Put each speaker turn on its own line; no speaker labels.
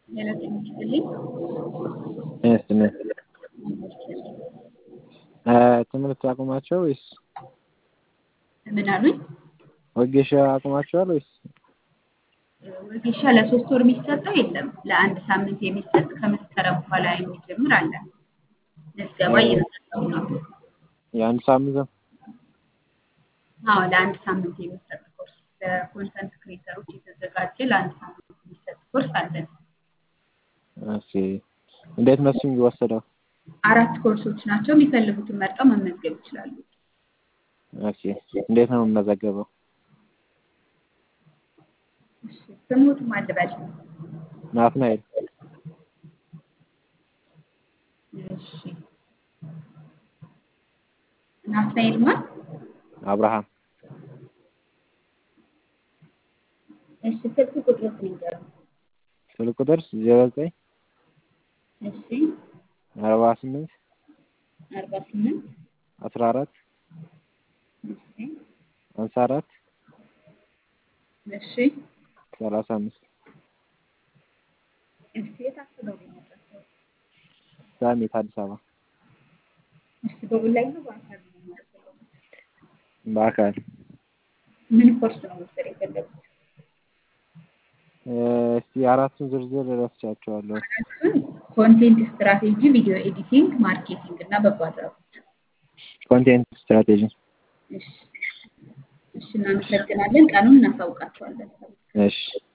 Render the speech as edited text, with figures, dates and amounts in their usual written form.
ሌላ ትንሽ ልኝ
ትምህርት ትምህርት አቁማቸው ወይስ
ምን አሉኝ?
ወጌሻ አቁማቸዋል ወይስ?
ወጌሻ ለ3 ወር የሚሰጠው የለም። ለአንድ ሳምንት የሚሰጥ ከመስከረም በኋላ የሚጀምር አለ። ምዝገባ እየተሰጠው ነው።
የአንድ ሳምንት ነው?
አዎ ለአንድ ሳምንት የሚሰጥ ኮርስ ለኮንተንት ክሬተሮች የተዘጋጀ ለአንድ ሳምንት የሚሰጥ ኮርስ አለን።
እሺ እንዴት ነው እሱ የሚወሰደው?
4 ኮርሶች ናቸው። የሚፈልጉትን መርጠው መመዝገብ ይችላሉ።
እሺ እንዴት ነው የምመዘገበው?
እሺ ስሙት ማን ልበል?
ናትናኤል።
እሺ ናትናኤል ማን?
አብርሃም።
እሺ ስልክ ቁጥር ንገሩኝ።
ስልክ ቁጥር 09
እሺ
48
48
14
እሺ
54
እሺ
35
እሺ የታሰበው ነው?
ሳሚት አዲስ አበባ።
እሺ በኦንላይን ነው በአካል ነው ማለት ነው?
በአካል።
ምን ኮርስ ነው መሰለኝ የፈለጉት?
እስቲ አራቱን ዝርዝር ረስቻቸዋለሁ።
ኮንቴንት ስትራቴጂ፣ ቪዲዮ ኤዲቲንግ፣ ማርኬቲንግ እና በጎ አድራጎት።
ኮንቴንት ስትራቴጂ።
እሺ እናመሰግናለን። ቀኑን እናሳውቃቸዋለን።
እሺ